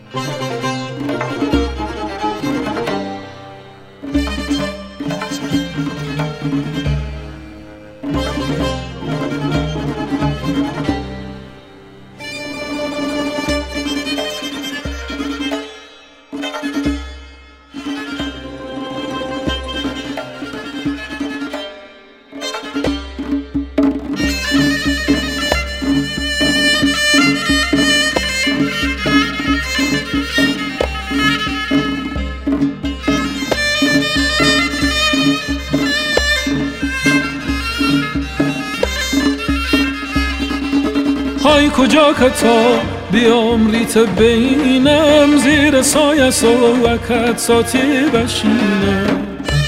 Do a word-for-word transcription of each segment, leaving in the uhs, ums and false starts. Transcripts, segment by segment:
های کجا که تا بیام ریت بینم، زیر سایه سوکت ساتی بشینم.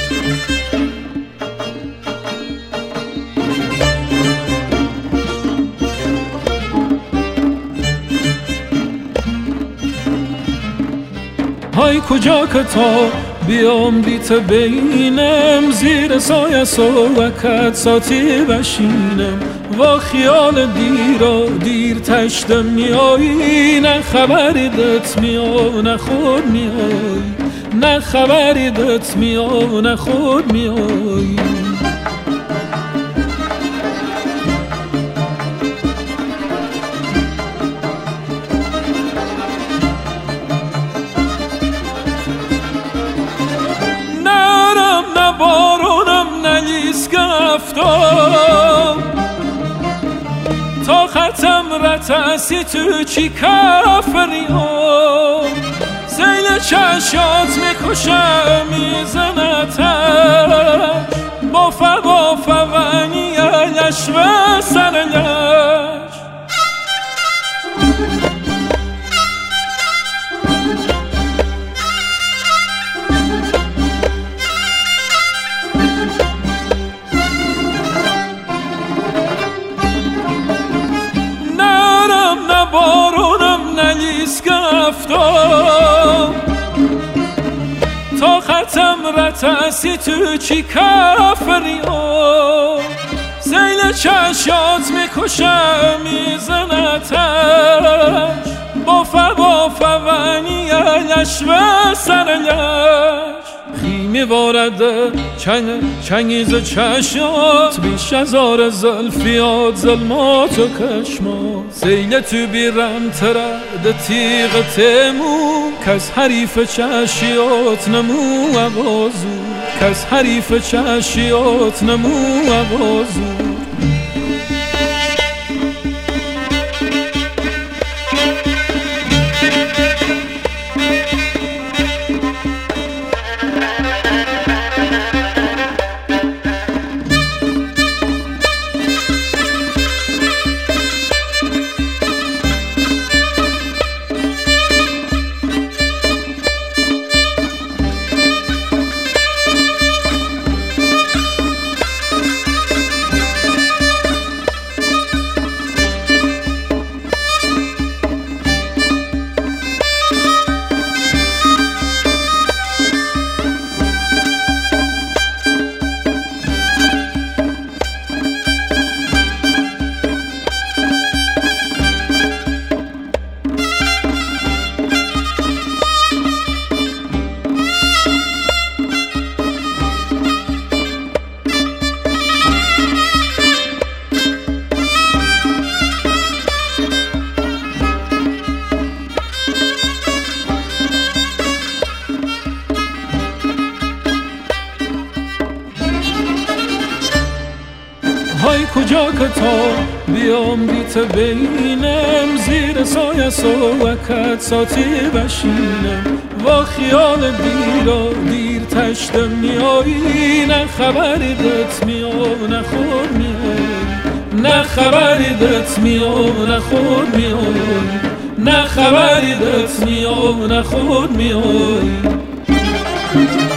های کجا که تا بیام ریت بینم، زیر سایه سوکت ساتی بشینم. و خیال دیرا دیر تشتم میایی، نه خبری دت میا نه خود میایی، نه خبری دت میا نه خود میایی. نرم نه بارونم نه لیسک افتاد، تا ختم رتاسی تو چی کافری ها. زیل چشات میکشم میزنتش، بافه بافه ونی لش و سر لش. بارونم نلیسک افتاد، تا ختم رتاسی تو چی کافری ها. زیل چشات میکشم میزنتش، بافه بافه ونی لش و سر لش. خیمی وارده چنگ چنگیز چشات، بیش از آر زلفیات ظلمات و کشمات. زیل تو بیرم ترد تیغ تیمو، کس حریف چشیات نمو عوازو، کس حریف چشیات نمو عوازو. های کجا که تا بیام بیت بینم، زیر سایه سوکت ساتی بشینم. و خیال دیرا دیر تشتم میایی، نه خبری دت میا نه خود میایی، نه خبری دت میا نه خود میایی، نه خبری دت میا نه خود میایی.